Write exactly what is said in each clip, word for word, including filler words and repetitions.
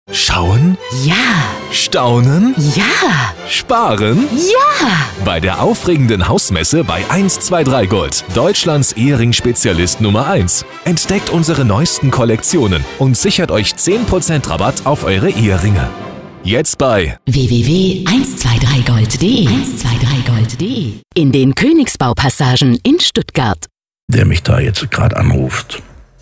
Schauen? Ja. Staunen? Ja. Sparen? Ja. Bei der aufregenden Hausmesse bei eins zwei drei Gold, Deutschlands Ehering-Spezialist Nummer eins. Entdeckt unsere neuesten Kollektionen und sichert euch zehn Prozent Rabatt auf eure Eheringe. Jetzt bei w w w punkt eins zwei drei gold punkt de eins zwei drei gold punkt de in den Königsbau-Passagen in Stuttgart. Der mich da jetzt gerade anruft.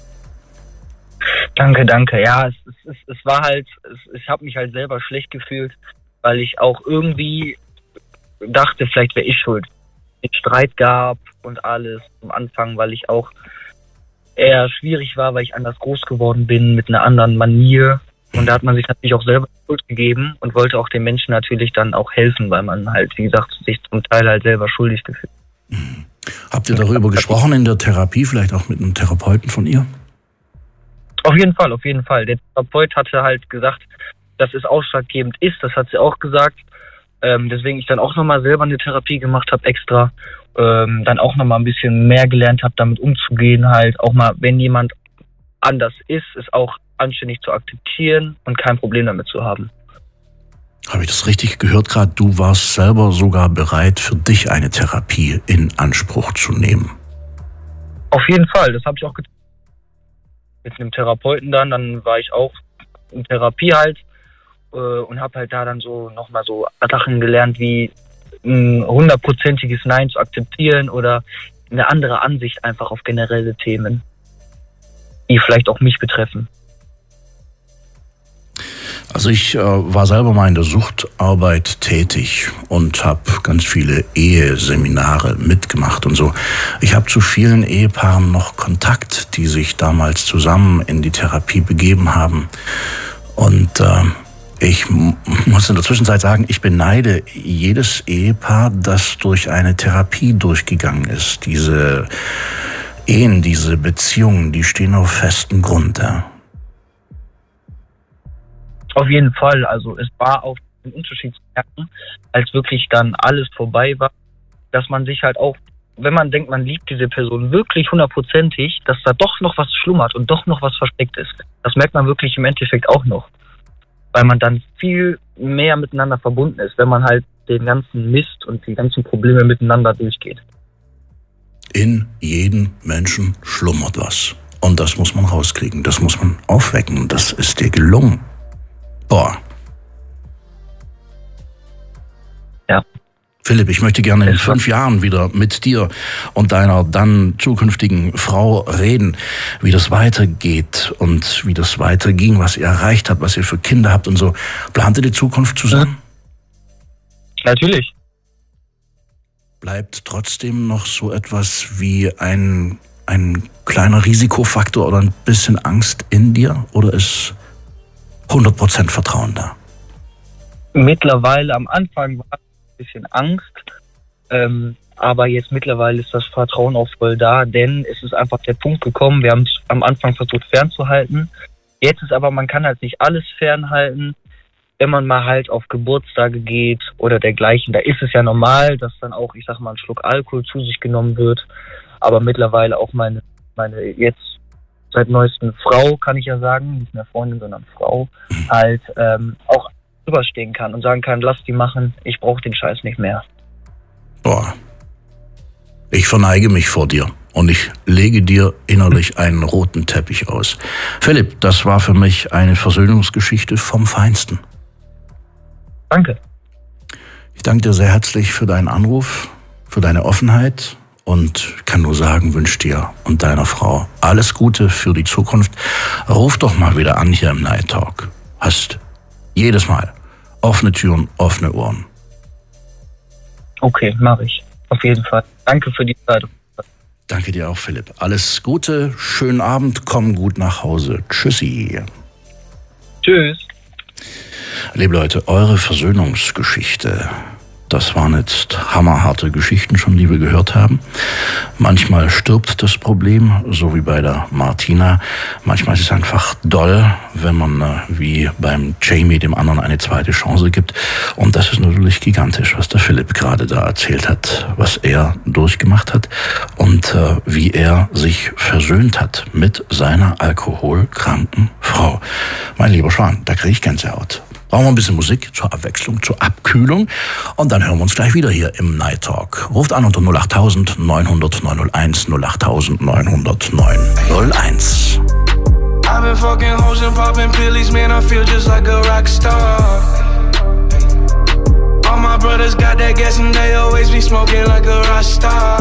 Danke, danke. Ja, es, es, es war halt, es, ich habe mich halt selber schlecht gefühlt, weil ich auch irgendwie dachte, vielleicht wäre ich schuld. Es Streit gab und alles am Anfang, weil ich auch eher schwierig war, weil ich anders groß geworden bin mit einer anderen Manier. Und da hat man sich natürlich auch selber Schuld gegeben und wollte auch den Menschen natürlich dann auch helfen, weil man halt, wie gesagt, sich zum Teil halt selber schuldig gefühlt. Mhm. Habt ihr darüber gesprochen in der Therapie, vielleicht auch mit einem Therapeuten von ihr? Auf jeden Fall, auf jeden Fall. Der Therapeut hatte halt gesagt, dass es ausschlaggebend ist. Das hat sie auch gesagt. Ähm, deswegen ich dann auch nochmal selber eine Therapie gemacht habe extra. Ähm, dann auch nochmal ein bisschen mehr gelernt habe, damit umzugehen. Halt auch mal, wenn jemand anders ist, es auch anständig zu akzeptieren und kein Problem damit zu haben. Habe ich das richtig gehört gerade? Du warst selber sogar bereit, für dich eine Therapie in Anspruch zu nehmen. Auf jeden Fall, das habe ich auch getan. Mit einem Therapeuten dann, dann war ich auch in Therapie halt äh, und habe halt da dann so nochmal so Sachen gelernt, wie ein hundertprozentiges Nein zu akzeptieren oder eine andere Ansicht einfach auf generelle Themen, die vielleicht auch mich betreffen. Also ich äh, war selber mal in der Suchtarbeit tätig und habe ganz viele Eheseminare mitgemacht und so. Ich habe zu vielen Ehepaaren noch Kontakt, die sich damals zusammen in die Therapie begeben haben. Und äh, ich m- muss in der Zwischenzeit sagen, ich beneide jedes Ehepaar, das durch eine Therapie durchgegangen ist. Diese Ehen, diese Beziehungen, die stehen auf festem Grund, ja. Auf jeden Fall, also es war auch ein Unterschied zu merken, als wirklich dann alles vorbei war, dass man sich halt auch, wenn man denkt, man liebt diese Person wirklich hundertprozentig, dass da doch noch was schlummert und doch noch was versteckt ist. Das merkt man wirklich im Endeffekt auch noch, weil man dann viel mehr miteinander verbunden ist, wenn man halt den ganzen Mist und die ganzen Probleme miteinander durchgeht. In jedem Menschen schlummert was. Und das muss man rauskriegen, das muss man aufwecken. Und das ist dir gelungen. Boah. Ja. Philipp, ich möchte gerne in fünf Jahren wieder mit dir und deiner dann zukünftigen Frau reden, wie das weitergeht und wie das weiterging, was ihr erreicht habt, was ihr für Kinder habt und so. Plant ihr die Zukunft zusammen? Natürlich. Bleibt trotzdem noch so etwas wie ein, ein kleiner Risikofaktor oder ein bisschen Angst in dir? Oder ist hundert Prozent Vertrauen da? Mittlerweile, am Anfang war ein bisschen Angst, ähm, aber jetzt mittlerweile ist das Vertrauen auch voll da, denn es ist einfach der Punkt gekommen, wir haben es am Anfang versucht fernzuhalten, jetzt ist aber, man kann halt nicht alles fernhalten, wenn man mal halt auf Geburtstage geht oder dergleichen, da ist es ja normal, dass dann auch, ich sag mal, ein Schluck Alkohol zu sich genommen wird, aber mittlerweile auch meine, meine jetzt seit neuesten Frau, kann ich ja sagen, nicht mehr Freundin, sondern Frau, halt ähm, auch drüberstehen kann und sagen kann, lass die machen, ich brauche den Scheiß nicht mehr. Boah, ich verneige mich vor dir und ich lege dir innerlich einen roten Teppich aus. Philipp, das war für mich eine Versöhnungsgeschichte vom Feinsten. Danke. Ich danke dir sehr herzlich für deinen Anruf, für deine Offenheit. Und kann nur sagen, wünsche dir und deiner Frau alles Gute für die Zukunft. Ruf doch mal wieder an hier im Night Talk. Hast jedes Mal offene Türen, offene Ohren. Okay, mache ich. Auf jeden Fall. Danke für die Zeit. Danke dir auch, Philipp. Alles Gute, schönen Abend, komm gut nach Hause. Tschüssi. Tschüss. Liebe Leute, eure Versöhnungsgeschichte, Das waren jetzt hammerharte Geschichten schon, die wir gehört haben. Manchmal stirbt das Problem, so wie bei der Martina. Manchmal ist es einfach doll, wenn man äh, wie beim Jamie dem anderen eine zweite Chance gibt. Und das ist natürlich gigantisch, was der Philipp gerade da erzählt hat, was er durchgemacht hat und äh, wie er sich versöhnt hat mit seiner alkoholkranken Frau. Mein lieber Schwan, da kriege ich Gänsehaut. Brauchen wir ein bisschen Musik zur Abwechslung, zur Abkühlung und dann hören wir uns gleich wieder hier im Night Talk. Ruft an unter null acht neun null null neun null eins null acht neun null null neun null eins. I've been fucking hoes and popping pillies, man, I feel just like a rock star. All my brothers got that gas and they always be smoking like a rock star.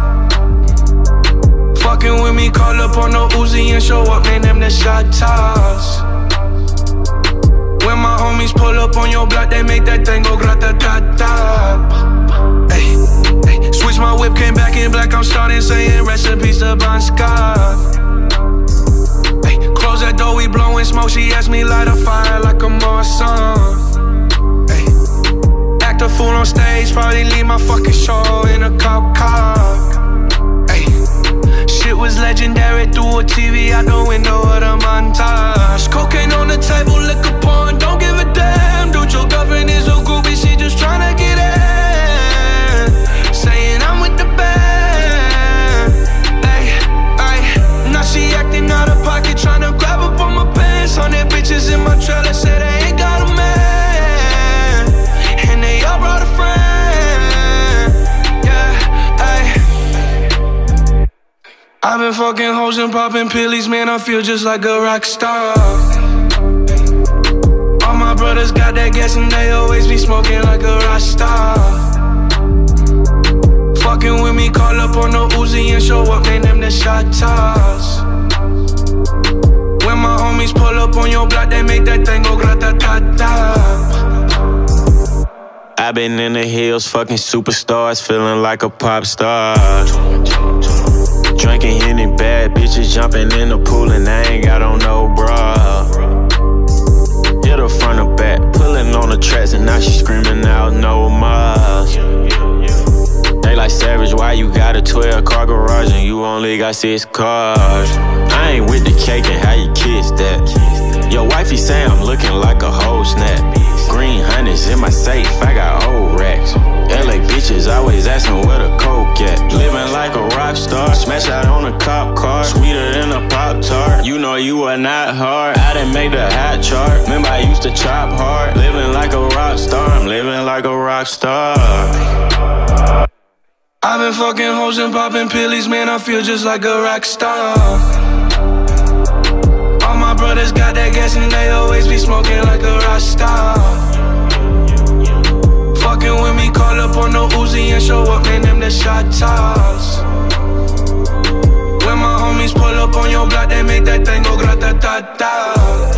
Fucking with me, call up on the Uzi and show up, man, them the shot toss. When my homies pull up on your block, they make that thing go grata-ta-ta. Ay, ay. Switch my whip, came back in black, I'm starting saying recipes to Bon Scott. Ay, close that door, we blowing smoke, she asked me light a fire like a Marsan. Ay, act a fool on stage, probably leave my fucking show in a cop car. Ay, shit was legendary, through a T V out the window of the montage. Cocaine on the table, liquor porn, don't give a damn. Dude, your girlfriend is a groupie, she just tryna get in. Saying I'm with the band. Ay, ay, now she acting out of pocket, tryna grab up on my pants. On their bitches in my trailer, say they ain't got a man. And they all brought a friend. Yeah, ay. I've been fucking hoes and popping pillies, man, I feel just like a rock star. All my brothers got that gas and they always be smoking like a rock star. Fucking with me, call up on the Uzi and show up, man, them the shot toss. When my homies pull up on your block, they make that thing go grata-ta-ta. I've been in the hills, fucking superstars, feeling like a pop star. Drinking Henny, bad bitches jumping in the pool and I ain't got on no bra. Hit her front or back, pulling on the tracks and now she screaming out no more. They like Savage, why you got a twelve car garage and you only got six cars? I ain't with the cake and how you kiss that. Your wifey say I'm looking like a whole snap. Green hundreds in my safe, I got old racks. L A bitches always asking where the coke at. Living like a rock star, smash out on a cop car. Sweeter than a Pop-Tart, you know you are not hard. I done made the hot chart, remember I used to chop hard. Living like a rock star, I'm living like a rock star. I've been fucking hoes and popping pillies, man, I feel just like a rock star. All my brothers got that gas and they always be smoking like a rock star. Fucking with me, call up on the Uzi and show up, man, them the shot toss. When my homies pull up on your block, they make that thing go grata-ta-ta.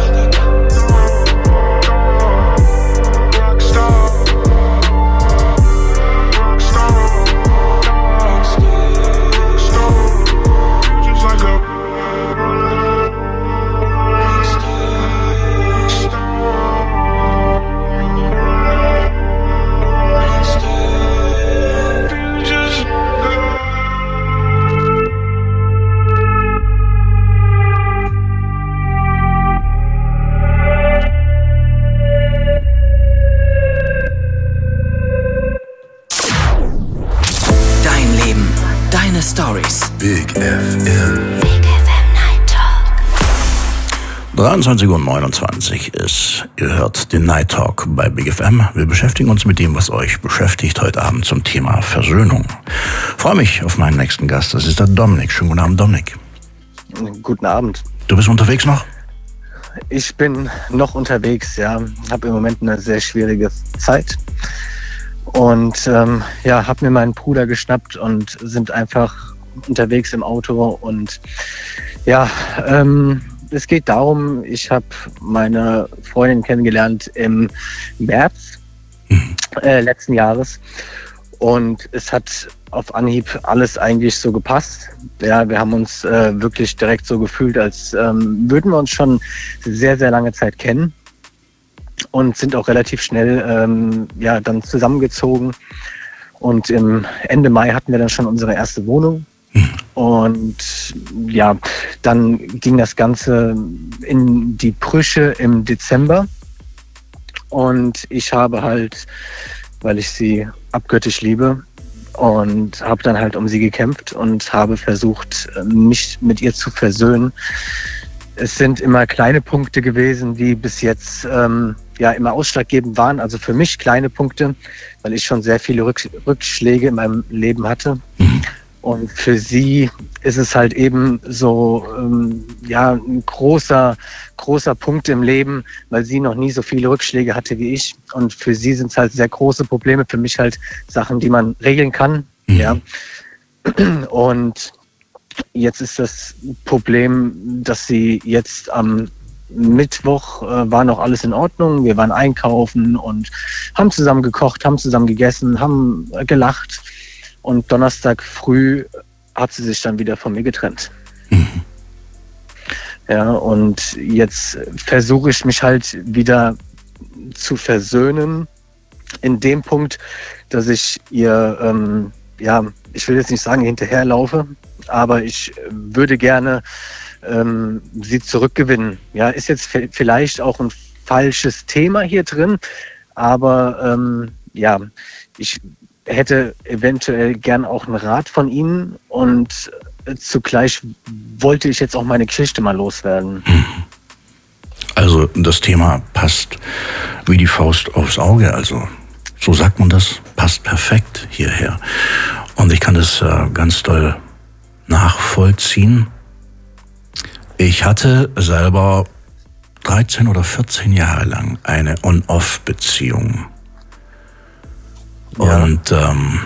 Stories. Big F M. Big F M Night Talk. dreiundzwanzig Uhr neunundzwanzig ist. Ihr hört den Night Talk bei Big F M. Wir beschäftigen uns mit dem, was euch beschäftigt heute Abend zum Thema Versöhnung. Ich freue mich auf meinen nächsten Gast. Das ist der Dominik. Schönen guten Abend, Dominik. Guten Abend. Du bist unterwegs noch? Ich bin noch unterwegs, ja. Habe im Moment eine sehr schwierige Zeit. Und ähm, ja, habe mir meinen Bruder geschnappt und sind einfach unterwegs im Auto. Und ja, ähm, es geht darum, ich habe meine Freundin kennengelernt im März äh, letzten Jahres. Und es hat auf Anhieb alles eigentlich so gepasst. Ja, wir haben uns äh, wirklich direkt so gefühlt, als ähm, würden wir uns schon sehr, sehr lange Zeit kennen. und sind auch relativ schnell ähm, ja, dann zusammengezogen. Und im Ende Mai hatten wir dann schon unsere erste Wohnung. Und ja, dann ging das Ganze in die Brüche im Dezember. Und ich habe halt, weil ich sie abgöttisch liebe, und habe dann halt um sie gekämpft und habe versucht, mich mit ihr zu versöhnen. Es sind immer kleine Punkte gewesen, die bis jetzt ähm, ja immer ausschlaggebend waren. Also für mich kleine Punkte, weil ich schon sehr viele Rück- Rückschläge in meinem Leben hatte. Und für sie ist es halt eben so ähm, ja ein großer, großer Punkt im Leben, weil sie noch nie so viele Rückschläge hatte wie ich. Und für sie sind es halt sehr große Probleme, für mich halt Sachen, die man regeln kann. Mhm. Ja. Und jetzt ist das Problem, dass sie jetzt am Mittwoch äh, war noch alles in Ordnung. Wir waren einkaufen und haben zusammen gekocht, haben zusammen gegessen, haben äh, gelacht. Und Donnerstag früh hat sie sich dann wieder von mir getrennt. Mhm. Ja, und jetzt versuche ich mich halt wieder zu versöhnen in dem Punkt, dass ich ihr, ähm, ja, ich will jetzt nicht sagen hinterherlaufe, aber ich würde gerne ähm, sie zurückgewinnen. Ja, ist jetzt f- vielleicht auch ein falsches Thema hier drin, aber ähm, ja, ich hätte eventuell gern auch einen Rat von Ihnen und zugleich wollte ich jetzt auch meine Geschichte mal loswerden. Also das Thema passt wie die Faust aufs Auge, also so sagt man das, passt perfekt hierher. Und ich kann das äh, ganz doll nachvollziehen. Ich hatte selber dreizehn oder vierzehn Jahre lang eine On-Off-Beziehung. Ja. Und ähm,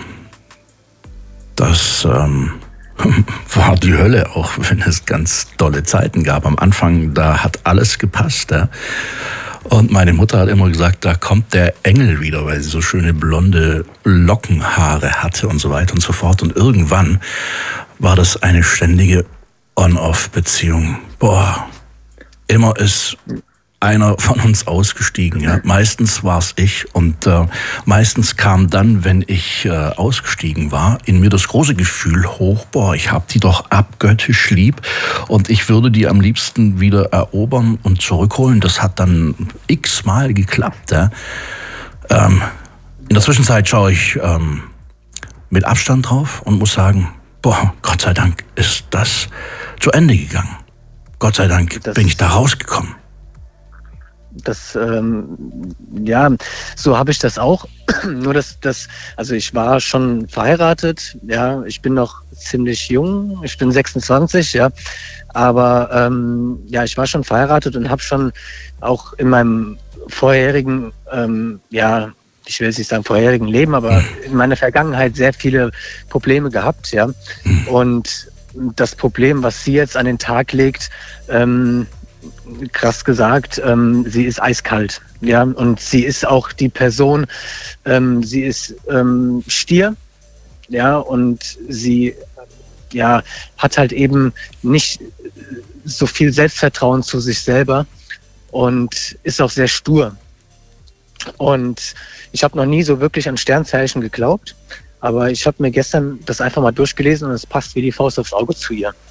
das ähm, war die Hölle, auch wenn es ganz tolle Zeiten gab. Am Anfang, da hat alles gepasst. Ja. Und meine Mutter hat immer gesagt, da kommt der Engel wieder, weil sie so schöne blonde Lockenhaare hatte und so weiter und so fort. Und irgendwann war das eine ständige On-Off-Beziehung. Boah, immer ist einer von uns ausgestiegen. Ja. Meistens war es ich und äh, meistens kam dann, wenn ich äh, ausgestiegen war, in mir das große Gefühl hoch, boah, ich hab die doch abgöttisch lieb und ich würde die am liebsten wieder erobern und zurückholen. Das hat dann x-mal geklappt. Ja. Ähm, in der Zwischenzeit schaue ich ähm, mit Abstand drauf und muss sagen, boah, Gott sei Dank ist das zu Ende gegangen. Gott sei Dank das bin ich da rausgekommen. Das, ähm, ja, so habe ich das auch. Nur dass das, also ich war schon verheiratet, ja, ich bin noch ziemlich jung, ich bin sechsundzwanzig, ja, aber ähm, ja, ich war schon verheiratet und habe schon auch in meinem vorherigen, ähm, ja, ich will jetzt nicht sagen vorherigen Leben, aber in meiner Vergangenheit sehr viele Probleme gehabt, ja. Und das Problem, was sie jetzt an den Tag legt, ähm, krass gesagt, ähm, sie ist eiskalt, ja, und sie ist auch die Person, ähm, sie ist ähm, Stier, ja, und sie, ja, hat halt eben nicht so viel Selbstvertrauen zu sich selber und ist auch sehr stur. Und ich habe noch nie so wirklich an Sternzeichen geglaubt, aber ich habe mir gestern das einfach mal durchgelesen und es passt wie die Faust aufs Auge zu ihr.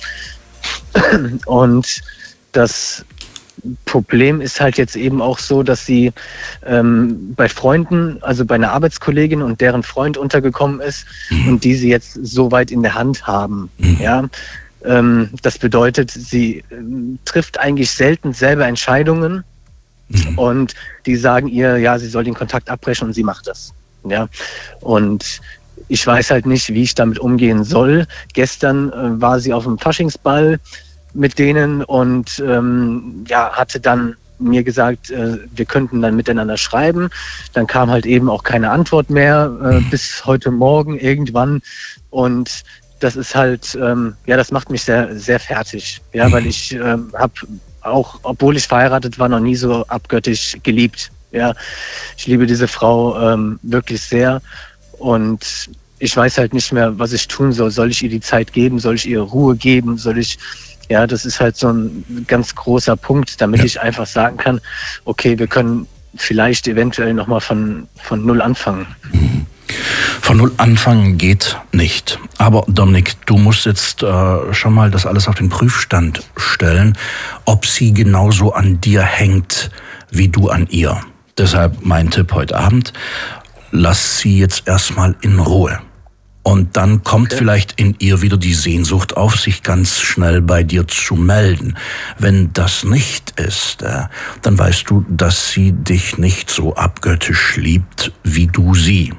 Und das Problem ist halt jetzt eben auch so, dass sie ähm, bei Freunden, also bei einer Arbeitskollegin und deren Freund untergekommen ist und die sie jetzt so weit in der Hand haben. Ja, ähm, das bedeutet, sie ähm, trifft eigentlich selten selber Entscheidungen und die sagen ihr, ja, sie soll den Kontakt abbrechen und sie macht das. Ja, und ich weiß halt nicht, wie ich damit umgehen soll. Gestern äh, war sie auf dem Faschingsball mit denen und ähm, ja, hatte dann mir gesagt, äh, wir könnten dann miteinander schreiben. Dann kam halt eben auch keine Antwort mehr äh, bis heute Morgen irgendwann. Und das ist halt, ähm, ja, das macht mich sehr, sehr fertig. Ja, weil ich ähm, habe auch, obwohl ich verheiratet war, noch nie so abgöttisch geliebt. Ja, ich liebe diese Frau ähm, wirklich sehr und ich weiß halt nicht mehr, was ich tun soll. Soll ich ihr die Zeit geben? Soll ich ihr Ruhe geben? Soll ich, ja, das ist halt so ein ganz großer Punkt, damit ja. ich einfach sagen kann, okay, wir können vielleicht eventuell nochmal von, von Null anfangen. Mhm. Von Null anfangen geht nicht. Aber Dominik, du musst jetzt äh, schon mal das alles auf den Prüfstand stellen, ob sie genauso an dir hängt, wie du an ihr. Deshalb mein Tipp heute Abend, lass sie jetzt erstmal in Ruhe. Und dann kommt okay. vielleicht in ihr wieder die Sehnsucht auf, sich ganz schnell bei dir zu melden. Wenn das nicht ist, äh, dann weißt du, dass sie dich nicht so abgöttisch liebt, wie du sie.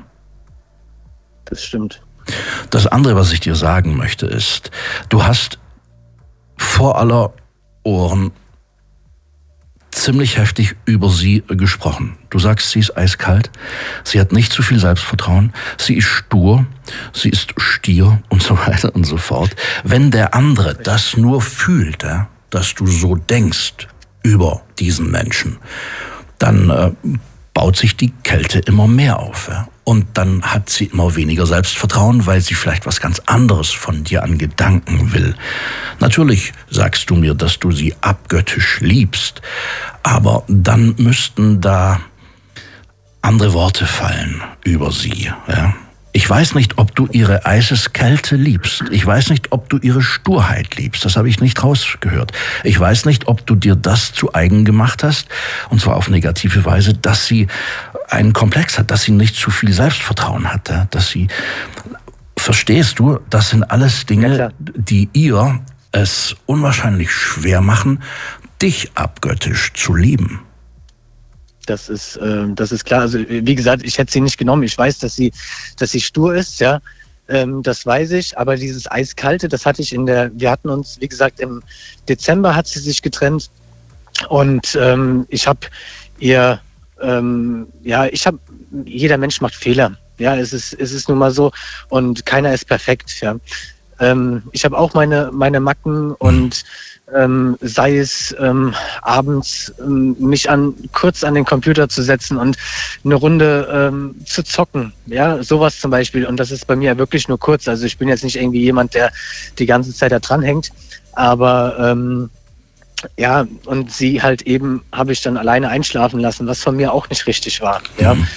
Das stimmt. Das andere, was ich dir sagen möchte, ist, du hast vor aller Ohren ziemlich heftig über sie gesprochen. Du sagst, sie ist eiskalt, sie hat nicht zu viel Selbstvertrauen, sie ist stur, sie ist Stier und so weiter und so fort. Wenn der andere das nur fühlt, ja, dass du so denkst über diesen Menschen, dann äh, baut sich die Kälte immer mehr auf. Ja? Und dann hat sie immer weniger Selbstvertrauen, weil sie vielleicht was ganz anderes von dir an Gedanken will. Natürlich sagst du mir, dass du sie abgöttisch liebst, aber dann müssten da andere Worte fallen über sie. Ja? Ich weiß nicht, ob du ihre Eiseskälte liebst. Ich weiß nicht, ob du ihre Sturheit liebst. Das habe ich nicht rausgehört. Ich weiß nicht, ob du dir das zu eigen gemacht hast, und zwar auf negative Weise, dass sie einen Komplex hat, dass sie nicht zu viel Selbstvertrauen hat, dass sie, verstehst du, das sind alles Dinge, ja, die ihr es unwahrscheinlich schwer machen, dich abgöttisch zu lieben. Das ist, äh, das ist klar. Also wie gesagt, ich hätte sie nicht genommen. Ich weiß, dass sie, dass sie stur ist, ja. Ähm, das weiß ich. Aber dieses Eiskalte, das hatte ich in der. Wir hatten uns, wie gesagt, im Dezember hat sie sich getrennt und ähm, ich habe ihr, ähm, ja, ich habe. Jeder Mensch macht Fehler. Ja, es ist, es ist nun mal so und keiner ist perfekt. Ja, ähm, ich habe auch meine, meine Macken und Ähm, sei es ähm, abends ähm, mich an kurz an den Computer zu setzen und eine Runde ähm, zu zocken, ja, sowas zum Beispiel. Und das ist bei mir wirklich nur kurz. Also ich bin jetzt nicht irgendwie jemand, der die ganze Zeit da dran hängt, aber ähm, ja, und sie halt eben habe ich dann alleine einschlafen lassen, was von mir auch nicht richtig war. Ja, mhm.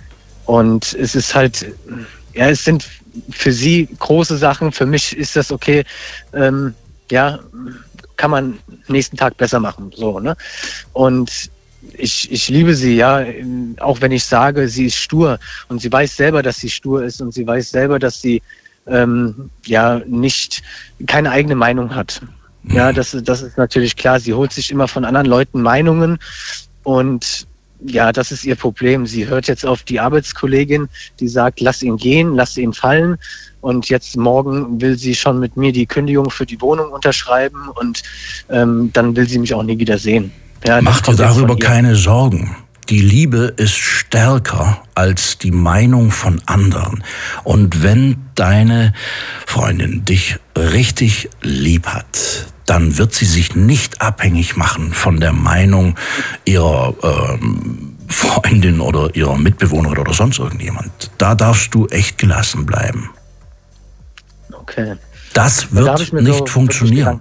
Und es ist halt, ja, es sind für sie große Sachen. Für mich ist das okay. Ähm, ja. Kann man nächsten Tag besser machen, so, ne? Und ich, ich liebe sie, ja, auch wenn ich sage, sie ist stur und sie weiß selber, dass sie stur ist und sie weiß selber, dass sie ähm, ja nicht keine eigene Meinung hat. Ja, das, das ist natürlich klar. Sie holt sich immer von anderen Leuten Meinungen und ja, das ist ihr Problem. Sie hört jetzt auf die Arbeitskollegin, die sagt, lass ihn gehen, lass ihn fallen. Und jetzt morgen will sie schon mit mir die Kündigung für die Wohnung unterschreiben und ähm, dann will sie mich auch nie wieder sehen. Ja, mach dir darüber keine Sorgen. Die Liebe ist stärker als die Meinung von anderen. Und wenn deine Freundin dich richtig lieb hat, dann wird sie sich nicht abhängig machen von der Meinung ihrer ähm, Freundin oder ihrer Mitbewohnerin oder sonst irgendjemand. Da darfst du echt gelassen bleiben. Okay. Das wird da nicht so funktionieren.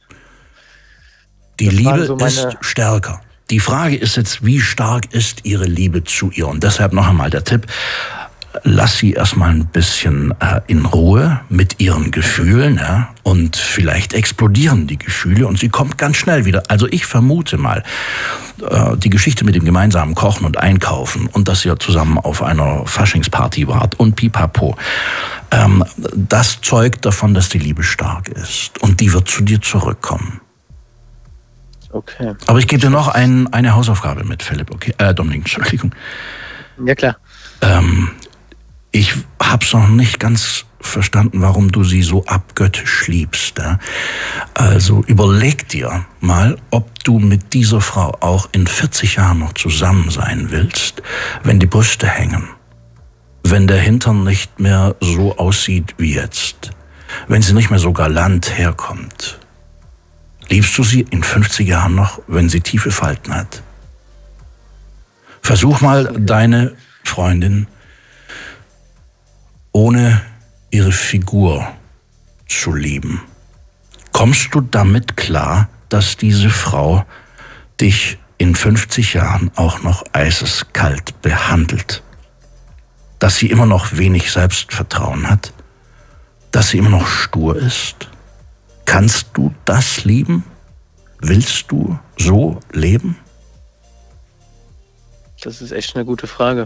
Die das Liebe so ist stärker. Die Frage ist jetzt, wie stark ist ihre Liebe zu ihr? Und deshalb noch einmal der Tipp, lass sie erstmal ein bisschen äh, in Ruhe mit ihren Gefühlen, ja, und vielleicht explodieren die Gefühle und sie kommt ganz schnell wieder. Also ich vermute mal, äh, die Geschichte mit dem gemeinsamen Kochen und Einkaufen und dass ihr zusammen auf einer Faschingsparty wart und pipapo, ähm, das zeugt davon, dass die Liebe stark ist und die wird zu dir zurückkommen. Okay. Aber ich gebe dir noch ein, eine Hausaufgabe mit, Philipp, okay? Äh, Dominik, Entschuldigung. Ja, klar. Ähm, ich hab's noch nicht ganz verstanden, warum du sie so abgöttisch liebst. Ja? Also überleg dir mal, ob du mit dieser Frau auch in vierzig Jahren noch zusammen sein willst, wenn die Brüste hängen, wenn der Hintern nicht mehr so aussieht wie jetzt, wenn sie nicht mehr so galant herkommt. Liebst du sie in fünfzig Jahren noch, wenn sie tiefe Falten hat? Versuch mal, deine Freundin ohne ihre Figur zu lieben. Kommst du damit klar, dass diese Frau dich in fünfzig Jahren auch noch eiseskalt behandelt. Dass sie immer noch wenig Selbstvertrauen hat, dass sie immer noch stur ist. Kannst du das lieben? Willst du so leben? Das ist echt eine gute Frage.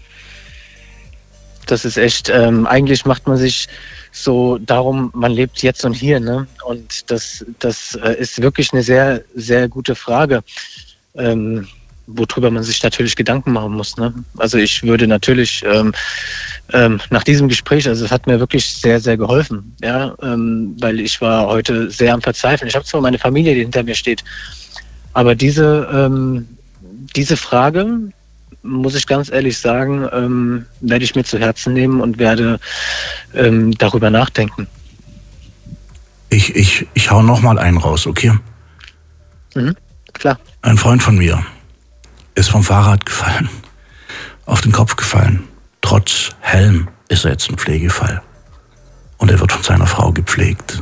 Das ist echt, ähm, eigentlich macht man sich so darum, man lebt jetzt und hier, ne? Und das, das äh, ist wirklich eine sehr, sehr gute Frage, ähm, worüber man sich natürlich Gedanken machen muss, ne? Also ich würde natürlich ähm, ähm, nach diesem Gespräch, also es hat mir wirklich sehr, sehr geholfen, ja, ähm, weil ich war heute sehr am Verzweifeln. Ich habe zwar meine Familie, die hinter mir steht, aber diese, ähm, diese Frage, muss ich ganz ehrlich sagen, ähm, werde ich mir zu Herzen nehmen und werde ähm, darüber nachdenken. Ich, ich, ich hau noch mal einen raus, okay? Mhm, klar. Ein Freund von mir ist vom Fahrrad gefallen, auf den Kopf gefallen. Trotz Helm ist er jetzt ein Pflegefall. Und er wird von seiner Frau gepflegt.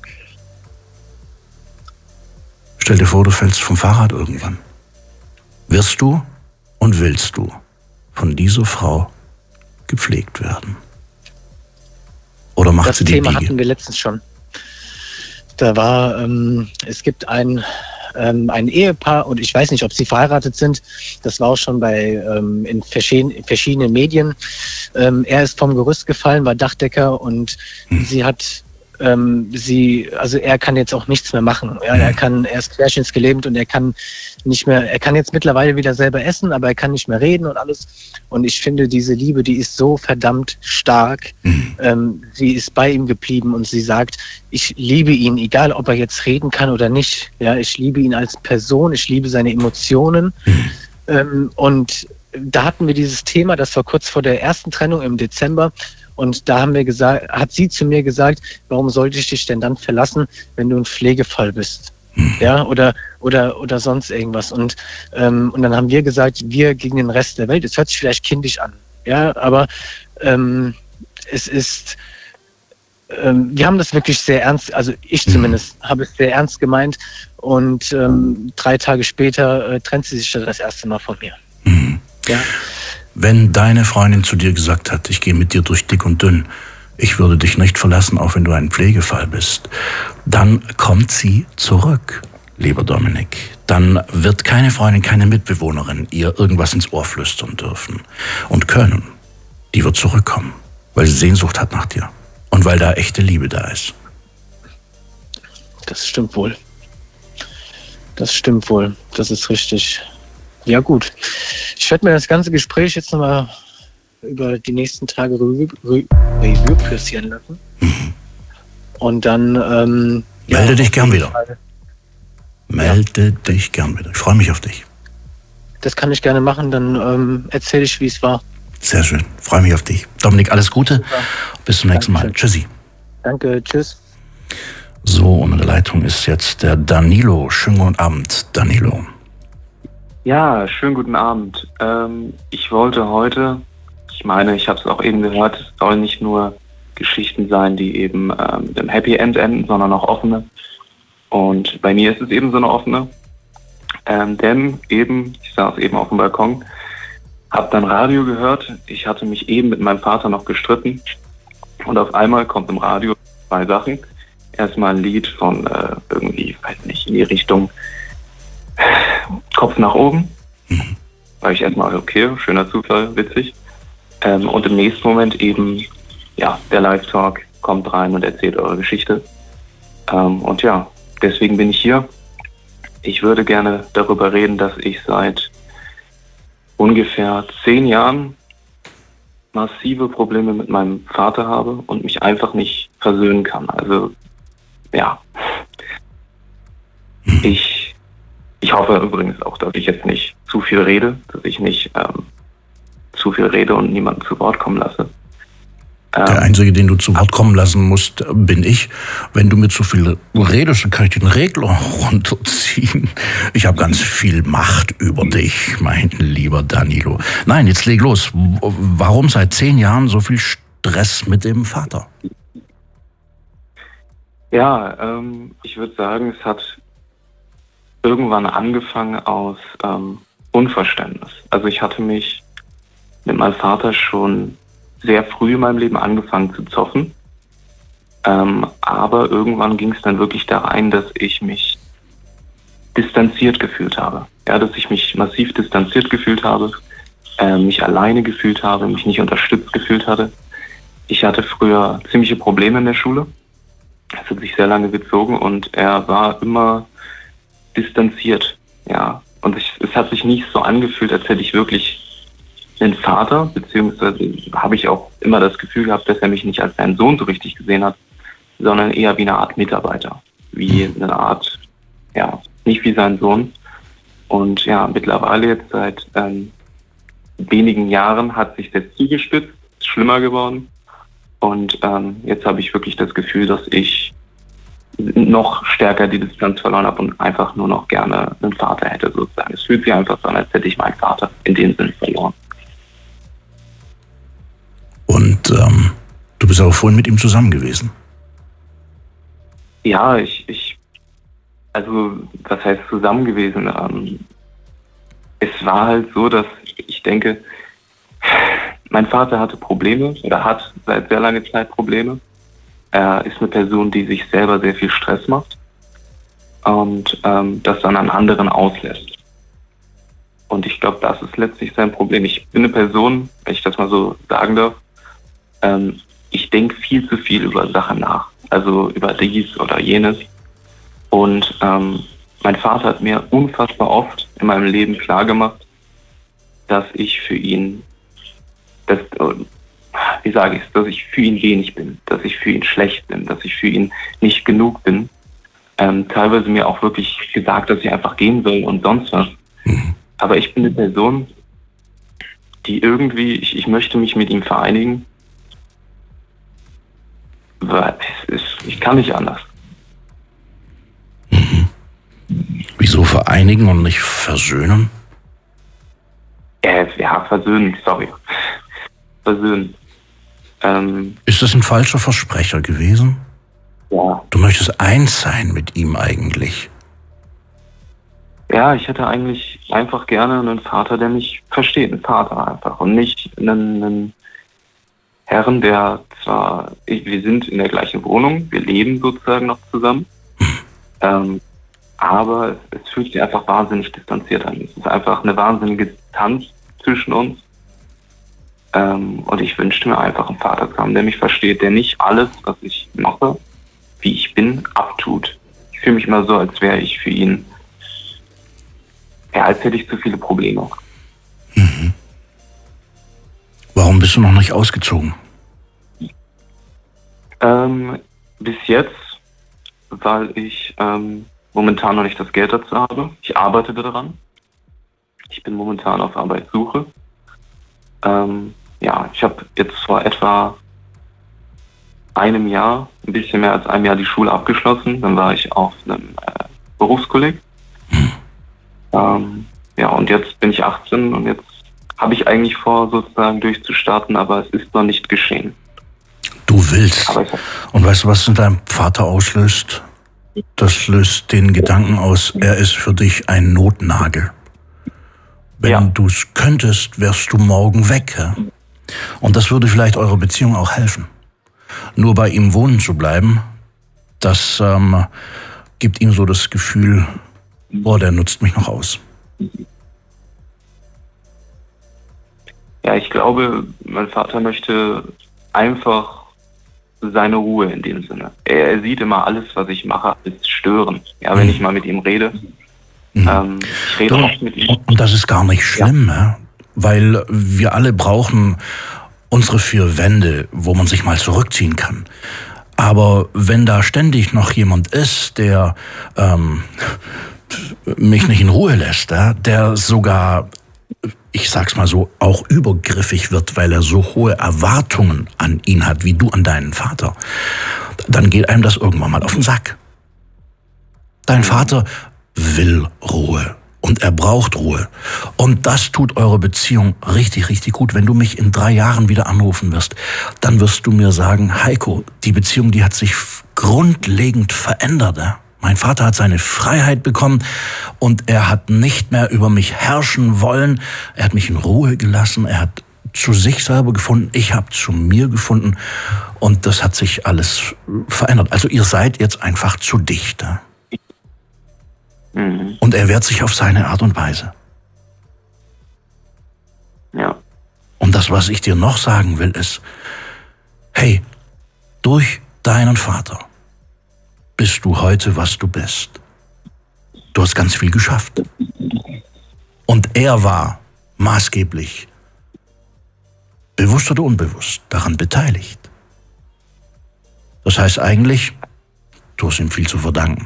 Stell dir vor, du fällst vom Fahrrad irgendwann. Wirst du und willst du von dieser Frau gepflegt werden? Oder macht das sie die Thema Biege? hatten wir letztens schon. Da war, ähm, es gibt ein, ähm, ein Ehepaar, und ich weiß nicht, ob sie verheiratet sind. Das war auch schon bei ähm, in verschiedenen, verschiedenen Medien. Ähm, er ist vom Gerüst gefallen, war Dachdecker, und hm. sie hat ähm, sie, also er kann jetzt auch nichts mehr machen. Ja, er kann, er ist querschnittsgelähmt und er kann nicht mehr, er kann jetzt mittlerweile wieder selber essen, aber er kann nicht mehr reden und alles. Und ich finde, diese Liebe, die ist so verdammt stark. Mhm. Ähm, sie ist bei ihm geblieben und sie sagt, ich liebe ihn, egal ob er jetzt reden kann oder nicht. Ja, ich liebe ihn als Person, ich liebe seine Emotionen. Mhm. Ähm, und da hatten wir dieses Thema, das war kurz vor der ersten Trennung im Dezember. Und da haben wir gesagt, hat sie zu mir gesagt, warum sollte ich dich denn dann verlassen, wenn du ein Pflegefall bist? Mhm. Ja, oder, oder, oder sonst irgendwas. Und, ähm, und dann haben wir gesagt, wir gegen den Rest der Welt. Es hört sich vielleicht kindisch an. Ja, aber, ähm, es ist, ähm, wir haben das wirklich sehr ernst, also ich zumindest mhm. habe es sehr ernst gemeint. Und, ähm, drei Tage später äh, trennt sie sich das erste Mal von mir. Mhm. Ja. Wenn deine Freundin zu dir gesagt hat, ich gehe mit dir durch dick und dünn, ich würde dich nicht verlassen, auch wenn du ein Pflegefall bist, dann kommt sie zurück, lieber Dominik. Dann wird keine Freundin, keine Mitbewohnerin ihr irgendwas ins Ohr flüstern dürfen und können. Die wird zurückkommen, weil sie Sehnsucht hat nach dir und weil da echte Liebe da ist. Das stimmt wohl. Das stimmt wohl. Das ist richtig. Ja gut, ich werde mir das ganze Gespräch jetzt nochmal über die nächsten Tage Revue, Revue passieren lassen. Mhm. Und dann... Ähm, Melde ja, dich gern wieder. Fall. Melde ja. dich gern wieder. Ich freue mich auf dich. Das kann ich gerne machen, dann ähm, erzähle ich, wie es war. Sehr schön, freue mich auf dich. Dominik, alles Gute. Super. Bis zum nächsten Mal. Tschüssi. Danke, tschüss. So, und in der Leitung ist jetzt der Danilo. Schönen guten Abend, Danilo. Ja, schönen guten Abend. Ähm, ich wollte heute, ich meine, ich habe es auch eben gehört, es sollen nicht nur Geschichten sein, die eben äh, mit einem Happy End enden, sondern auch offene. Und bei mir ist es eben so eine offene. Ähm, denn eben, ich saß eben auf dem Balkon, habe dann Radio gehört. Ich hatte mich eben mit meinem Vater noch gestritten. Und auf einmal kommt im Radio zwei Sachen. Erstmal ein Lied von äh, irgendwie, weiß nicht, in die Richtung Kopf nach oben. Mhm. War ich erstmal, okay, schöner Zufall, witzig. Ähm, und im nächsten Moment eben, ja, der Live-Talk kommt rein und erzählt eure Geschichte. Ähm, und ja, deswegen bin ich hier. Ich würde gerne darüber reden, dass ich seit ungefähr zehn Jahren massive Probleme mit meinem Vater habe und mich einfach nicht versöhnen kann. Also, ja. Ich Ich hoffe übrigens auch, dass ich jetzt nicht zu viel rede, dass ich nicht ähm, zu viel rede und niemanden zu Wort kommen lasse. Ähm, Der Einzige, den du zu Wort kommen lassen musst, bin ich. Wenn du mir zu viel redest, dann kann ich den Regler runterziehen. Ich habe ganz viel Macht über dich, mein lieber Danilo. Nein, jetzt leg los. Warum seit zehn Jahren so viel Stress mit dem Vater? Ja, ähm, ich würde sagen, es hat irgendwann angefangen aus ähm, Unverständnis. Also ich hatte mich mit meinem Vater schon sehr früh in meinem Leben angefangen zu zoffen. Ähm, aber irgendwann ging es dann wirklich da rein, dass ich mich distanziert gefühlt habe. Ja, dass ich mich massiv distanziert gefühlt habe, äh, mich alleine gefühlt habe, mich nicht unterstützt gefühlt hatte. Ich hatte früher ziemliche Probleme in der Schule. Es hat sich sehr lange gezogen und er war immer distanziert. Ja, und ich, es hat sich nicht so angefühlt, als hätte ich wirklich einen Vater, beziehungsweise habe ich auch immer das Gefühl gehabt, dass er mich nicht als seinen Sohn so richtig gesehen hat, sondern eher wie eine Art Mitarbeiter, wie eine Art, ja, nicht wie sein Sohn. Und ja, mittlerweile jetzt seit ähm, wenigen Jahren hat sich das zugespitzt, ist schlimmer geworden. Und ähm, jetzt habe ich wirklich das Gefühl, dass ich noch stärker die Distanz verloren habe und einfach nur noch gerne einen Vater hätte, sozusagen. Es fühlt sich einfach so an, als hätte ich meinen Vater in dem Sinne verloren. Und ähm, du bist auch vorhin mit ihm zusammen gewesen? Ja, ich, ich also was heißt zusammen gewesen? Ähm, es war halt so, dass ich denke, mein Vater hatte Probleme oder hat seit sehr langer Zeit Probleme. Er ist eine Person, die sich selber sehr viel Stress macht und ähm, das dann an anderen auslässt. Und ich glaube, das ist letztlich sein Problem. Ich bin eine Person, wenn ich das mal so sagen darf, ähm, ich denke viel zu viel über Sachen nach. Also über dies oder jenes. Und ähm, mein Vater hat mir unfassbar oft in meinem Leben klargemacht, dass ich für ihn, dass, wie sage ich es, dass ich für ihn wenig bin, dass ich für ihn schlecht bin, dass ich für ihn nicht genug bin. Ähm, teilweise mir auch wirklich gesagt, dass ich einfach gehen will und sonst was. Mhm. Aber ich bin eine Person, die irgendwie, ich, ich möchte mich mit ihm vereinigen, weil es ist, ich kann nicht anders. Mhm. Wieso vereinigen und nicht versöhnen? Äh, ja, versöhnen, sorry. Versöhnen. Ähm, ist das ein falscher Versprecher gewesen? Ja. Du möchtest eins sein mit ihm eigentlich. Ja, ich hätte eigentlich einfach gerne einen Vater, der mich versteht, einen Vater einfach. Und nicht einen, einen Herrn, der zwar, ich, wir sind in der gleichen Wohnung, wir leben sozusagen noch zusammen, ähm, aber es, es fühlt sich einfach wahnsinnig distanziert an. Es ist einfach eine wahnsinnige Distanz zwischen uns. Ähm, und ich wünschte mir einfach einen Vater zu haben, der mich versteht, der nicht alles, was ich mache, wie ich bin, abtut. Ich fühle mich immer so, als wäre ich für ihn, ja, als hätte ich zu viele Probleme. Mhm. Warum bist du noch nicht ausgezogen? Ähm, bis jetzt, weil ich ähm, momentan noch nicht das Geld dazu habe. Ich arbeite daran. Ich bin momentan auf Arbeitssuche. Ähm, ja, ich habe jetzt vor etwa einem Jahr, ein bisschen mehr als einem Jahr die Schule abgeschlossen. Dann war ich auf einem äh, Berufskolleg. Hm. Ähm, ja, und jetzt bin ich achtzehn und jetzt habe ich eigentlich vor, sozusagen durchzustarten, aber es ist noch nicht geschehen. Du willst. Und weißt du, was in deinem Vater auslöst? Das löst den Gedanken aus, er ist für dich ein Notnagel. Wenn ja. du es könntest, wärst du morgen weg. Ja? Und das würde vielleicht eurer Beziehung auch helfen. Nur bei ihm wohnen zu bleiben, das ähm, gibt ihm so das Gefühl, boah, der nutzt mich noch aus. Ja, ich glaube, mein Vater möchte einfach seine Ruhe in dem Sinne. Er, er sieht immer alles, was ich mache, als störend. Ja, wenn mhm. ich mal mit ihm rede. Mhm. Ähm, ich rede und, oft mit ihm. Und das ist gar nicht schlimm, ja. Ja? Weil wir alle brauchen unsere vier Wände, wo man sich mal zurückziehen kann. Aber wenn da ständig noch jemand ist, der ähm, mich nicht in Ruhe lässt, ja, der sogar, ich sag's mal so, auch übergriffig wird, weil er so hohe Erwartungen an ihn hat, wie du an deinen Vater, dann geht einem das irgendwann mal auf den Sack. Dein Vater will Ruhe und er braucht Ruhe. Und das tut eure Beziehung richtig, richtig gut. Wenn du mich in drei Jahren wieder anrufen wirst, dann wirst du mir sagen, Heiko, die Beziehung, die hat sich grundlegend verändert. Ja? Mein Vater hat seine Freiheit bekommen und er hat nicht mehr über mich herrschen wollen. Er hat mich in Ruhe gelassen, er hat zu sich selber gefunden, ich habe zu mir gefunden und das hat sich alles verändert. Also ihr seid jetzt einfach zu dicht. Mhm. Und er wehrt sich auf seine Art und Weise. Ja. Und das, was ich dir noch sagen will, ist, hey, durch deinen Vater bist du heute, was du bist. Du hast ganz viel geschafft. Und er war maßgeblich, bewusst oder unbewusst, daran beteiligt. Das heißt eigentlich, du hast ihm viel zu verdanken.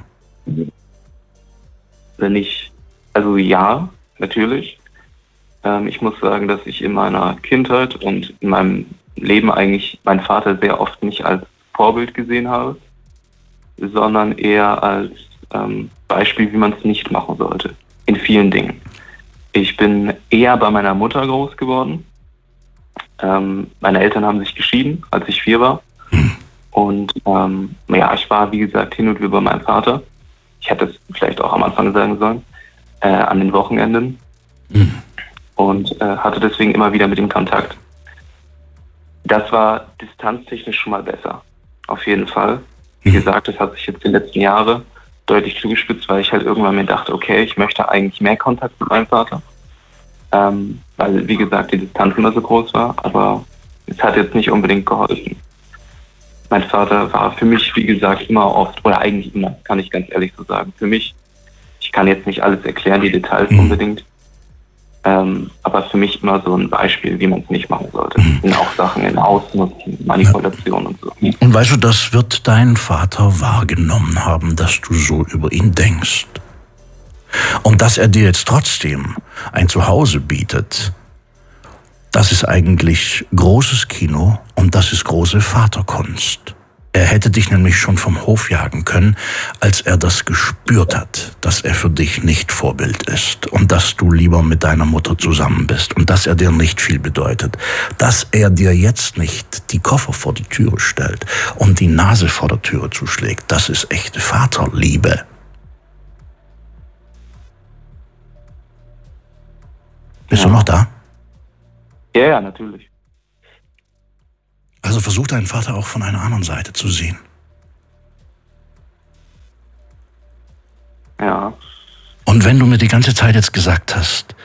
Wenn ich, also ja, natürlich. Ähm, ich muss sagen, dass ich in meiner Kindheit und in meinem Leben eigentlich meinen Vater sehr oft nicht als Vorbild gesehen habe, sondern eher als ähm, Beispiel, wie man es nicht machen sollte. In vielen Dingen. Ich bin eher bei meiner Mutter groß geworden. Ähm, meine Eltern haben sich geschieden, als ich vier war. Und ähm, ja, ich war, wie gesagt, hin und wieder bei meinem Vater. Ich hätte es vielleicht auch am Anfang sagen sollen, äh, an den Wochenenden. Mhm. Und äh, hatte deswegen immer wieder mit ihm Kontakt. Das war distanztechnisch schon mal besser. Auf jeden Fall. Wie gesagt, das hat sich jetzt die letzten Jahre deutlich zugespitzt, weil ich halt irgendwann mir dachte, okay, ich möchte eigentlich mehr Kontakt mit meinem Vater. Ähm, weil, wie gesagt, die Distanz immer so groß war, aber es hat jetzt nicht unbedingt geholfen. Mein Vater war für mich, wie gesagt, immer oft, oder eigentlich immer, kann ich ganz ehrlich so sagen, für mich, ich kann jetzt nicht alles erklären, die Details mhm. unbedingt, ähm, aber für mich immer so ein Beispiel, wie man es nicht machen sollte. Mhm. Und auch Sachen in Ausnutzen, Manipulation ja. und so. Und weißt du, das wird dein Vater wahrgenommen haben, dass du so über ihn denkst. Und dass er dir jetzt trotzdem ein Zuhause bietet, das ist eigentlich großes Kino und das ist große Vaterkunst. Er hätte dich nämlich schon vom Hof jagen können, als er das gespürt hat, dass er für dich nicht Vorbild ist und dass du lieber mit deiner Mutter zusammen bist und dass er dir nicht viel bedeutet. Dass er dir jetzt nicht die Koffer vor die Türe stellt und die Nase vor der Türe zuschlägt, das ist echte Vaterliebe. Bist ja. du noch da? Ja, ja, natürlich. Also versuch deinen Vater auch von einer anderen Seite zu sehen. Ja. Und wenn du mir die ganze Zeit jetzt gesagt hast,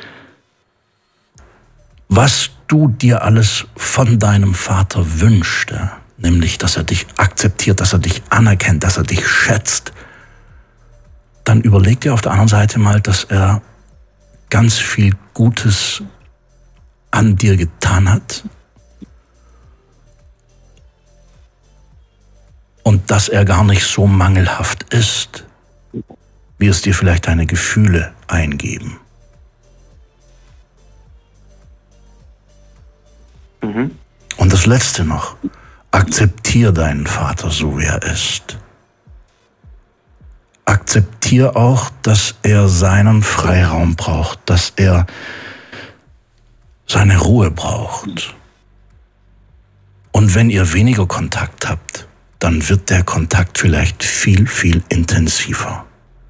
was du dir alles von deinem Vater wünschte, nämlich, dass er dich akzeptiert, dass er dich anerkennt, dass er dich schätzt, dann überleg dir auf der anderen Seite mal, dass er ganz viel Gutes an dir getan hat und dass er gar nicht so mangelhaft ist, wie es dir vielleicht deine Gefühle eingeben. Mhm. Und das Letzte noch, akzeptier deinen Vater so, wie er ist. Akzeptier auch, dass er seinen Freiraum braucht, dass er seine Ruhe braucht. Und wenn ihr weniger Kontakt habt, dann wird der Kontakt vielleicht viel, viel intensiver.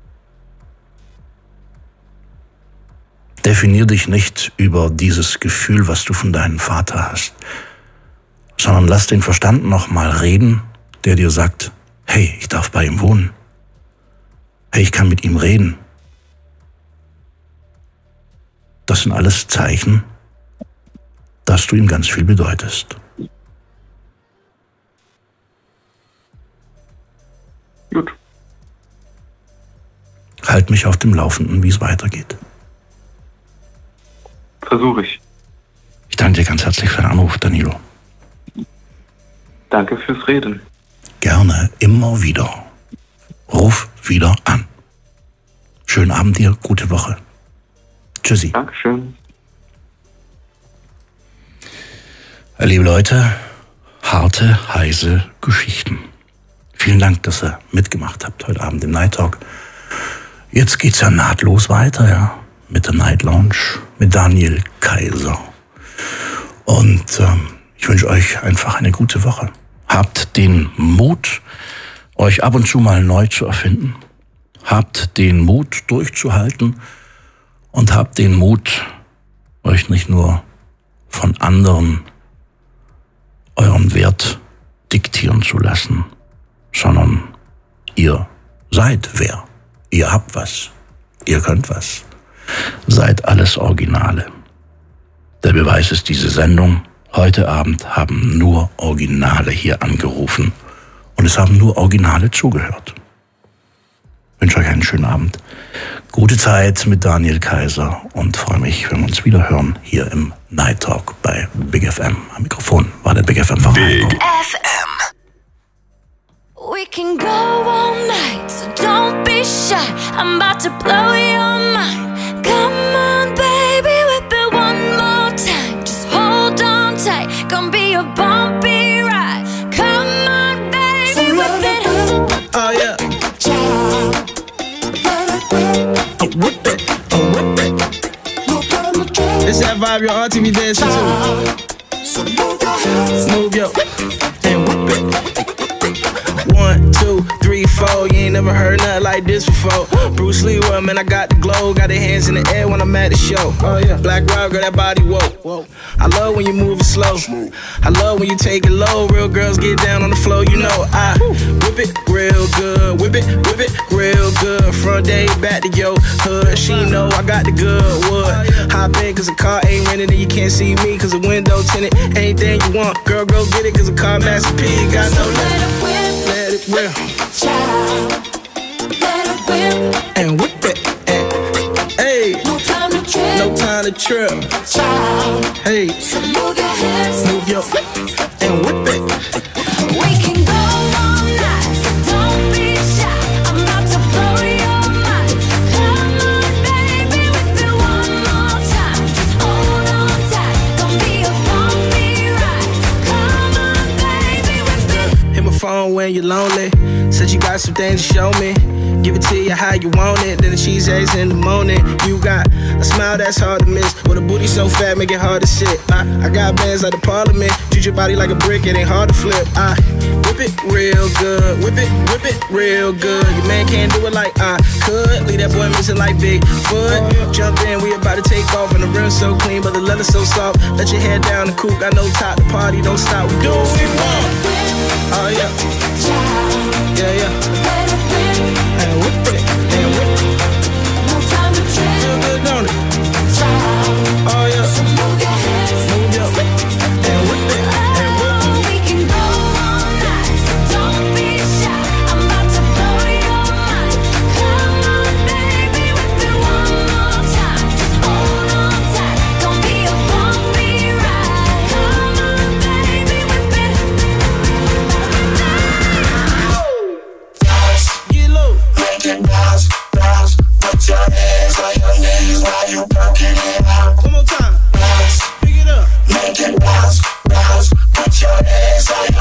Definier dich nicht über dieses Gefühl, was du von deinem Vater hast, sondern lass den Verstand noch mal reden, der dir sagt, hey, ich darf bei ihm wohnen. Hey, ich kann mit ihm reden. Das sind alles Zeichen, dass du ihm ganz viel bedeutest. Gut. Halt mich auf dem Laufenden, wie es weitergeht. Versuche ich. Ich danke dir ganz herzlich für den Anruf, Danilo. Danke fürs Reden. Gerne, immer wieder. Ruf wieder an. Schönen Abend dir, gute Woche. Tschüssi. Dankeschön. Liebe Leute, harte, heiße Geschichten. Vielen Dank, dass ihr mitgemacht habt heute Abend im Night Talk. Jetzt geht's ja nahtlos weiter, ja, mit der Night Lounge, mit Daniel Kaiser. Und ähm, ich wünsche euch einfach eine gute Woche. Habt den Mut euch ab und zu mal neu zu erfinden. Habt den Mut, durchzuhalten und habt den Mut, euch nicht nur von anderen euren Wert diktieren zu lassen, sondern ihr seid wer. Ihr habt was. Ihr könnt was. Seid alles Originale. Der Beweis ist diese Sendung. Heute Abend haben nur Originale hier angerufen und es haben nur Originale zugehört. Ich wünsche euch einen schönen Abend. Gute Zeit mit Daniel Kaiser und freue mich, wenn wir uns wieder hören hier im Night Talk bei Big F M. Am Mikrofon war der Big F M-Fahrer. Big F M. We can go all night, so don't be shy. I'm about to blow your mind. Come on, baby, whip it one more time. Just hold on tight, gonna be a bumpy ride. Come on, baby, whip it. Oh yeah. Oh, whip it, oh, whip it. It's that vibe your auntie be dancing to. Move your and whip it. One, two, three, four. You ain't never heard nothing like this before. Bruce Lee, well, man, I got the glow. Got the hands in the air when I'm at the show. Oh yeah. Black Rock, girl, that body, whoa, whoa. I love when you move it slow. I love when you take it low. Real girls get down on the floor, you know I whip it real good. Whip it, whip it real good. Front day, back to your hood. She know I got the good wood. Hop in cause the car ain't rented and you can't see me cause the window tinted. Anything you want, girl, go get it cause the car Master P got no limit. Let it whip, child. Let it whip and whip it. And, hey, no time to trip. No time to trip, child. Hey, so move your hips, move your and whip it. We can go all night, so don't be shy. I'm about to blow your mind. Come on, baby, whip it one more time. Just hold on tight, gonna be a bumpy ride. Come on, baby, whip it. Hit my phone when you're lonely. Said you got some things to show me. Give it to you how you want it. Then the cheese eggs in the morning. You got a smile that's hard to miss. With a booty so fat, make it hard to sit. I, I got bands like the Parliament. Treat your body like a brick, it ain't hard to flip. I whip it real good. Whip it, whip it real good. Your man can't do it like I could. Leave that boy missing like Bigfoot. Jump in, we about to take off. And the rim so clean, but the leather so soft. Let your head down the coupe. Got no top, the party don't stop. We do what we want. Oh yeah. Yeah, yeah. And whip it.